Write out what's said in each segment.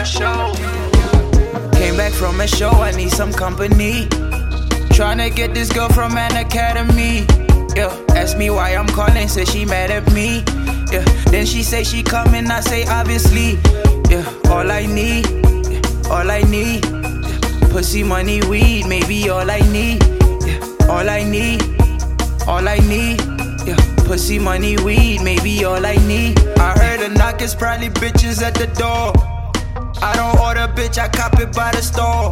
show. Came back from a show, I need some company. Tryna get this girl from an academy. Yeah, ask me why I'm calling, said she mad at me. Yeah, then she say she coming, I say obviously. Yeah, all I need, all I need. Pussy, money, weed, maybe all I need. Yeah, all I need, all I need. Yeah, pussy, money, weed, maybe all I need. I heard a knock, it's probably bitches at the door. I don't order, bitch, I cop it by the store.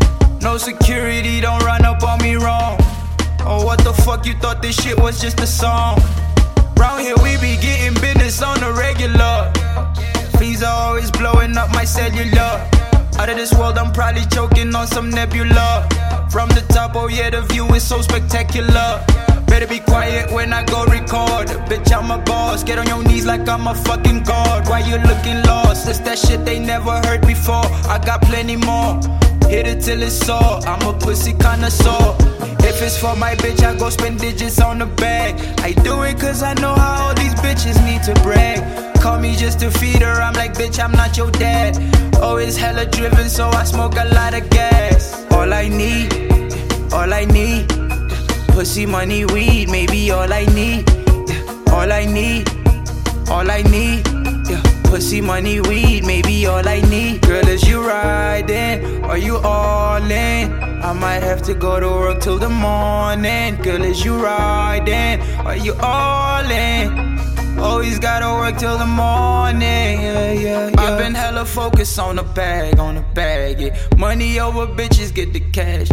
No security, don't run up on me wrong. Oh, what the fuck, you thought this shit was just a song? Round here we be getting business on the regular. Fees are always blowing up my cellular. Out of this world, I'm probably choking on some nebula. From the top, oh yeah, the view is so spectacular. Better be quiet when I go record. Bitch, I'm a boss. Get on your knees like I'm a fucking god. Why you looking lost? It's that shit they never heard before. I got plenty more. Hit it till it's sore. I'm a pussy connoisseur. If it's for my bitch, I go spend digits on the bag. I do it cause I know how all these bitches need to brag. Call me just to feed her, I'm like, bitch, I'm not your dad. Always hella driven, so I smoke a lot of gas. All I need, all I need. Pussy, money, weed, maybe all I need. All I need, all I need. Yeah, pussy, money, weed, maybe all I need. Girl, is you riding? Are you all in? I might have to go to work till the morning. Girl, is you riding? Are you all in? Always gotta work till the morning, yeah. I've been hella focused on the bag, yeah. Money over bitches, get the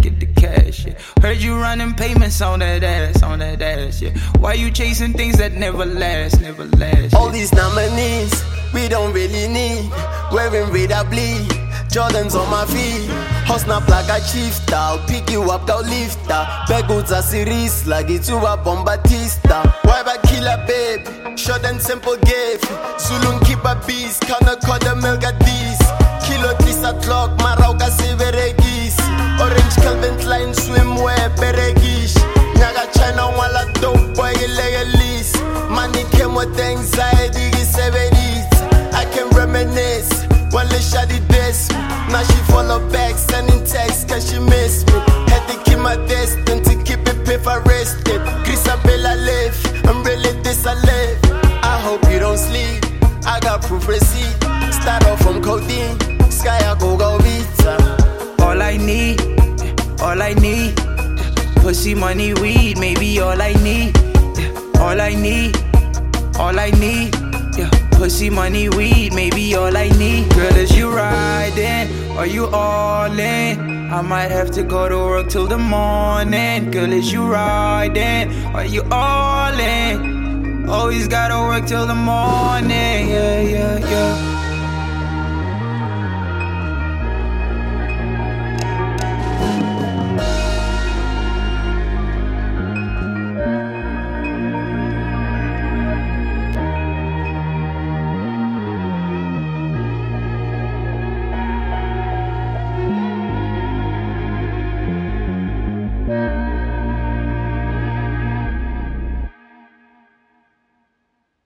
cash, yeah. Heard you running payments on that ass, yeah. Why you chasing things that never last, yeah. All these nominees, we don't really need. Wearing radar bleed, Jordans on my feet. House snap like a chief star, pick you up, go lift up. Begoods a series, like it's you a bombatista. Why ba killer babe, short and simple gift. Zulun keep a beast, canna call the milk at this. Kilo 3 o'clock, marauka se veregis. Orange Calvin Klein swimwear, peregish. Nyaga China wala dope boy, illegalis. Money came with anxiety, I can reminisce. While they shot the desk, now she follow back, sending texts cause she miss me. Had to keep my distance to keep it paper arrested. Grisabella live, I'm really this I live. I hope you don't sleep, I got proof receipt. Start off from codeine, sky I go vita. All I need, all I need. Pussy, money, weed, maybe all I need. All I need, all I need. Yeah, pussy, money, weed, maybe all I need. Girl, is you riding? Are you all in? I might have to go to work till the morning. Girl, is you riding? Are you all in? Always gotta work till the morning, yeah.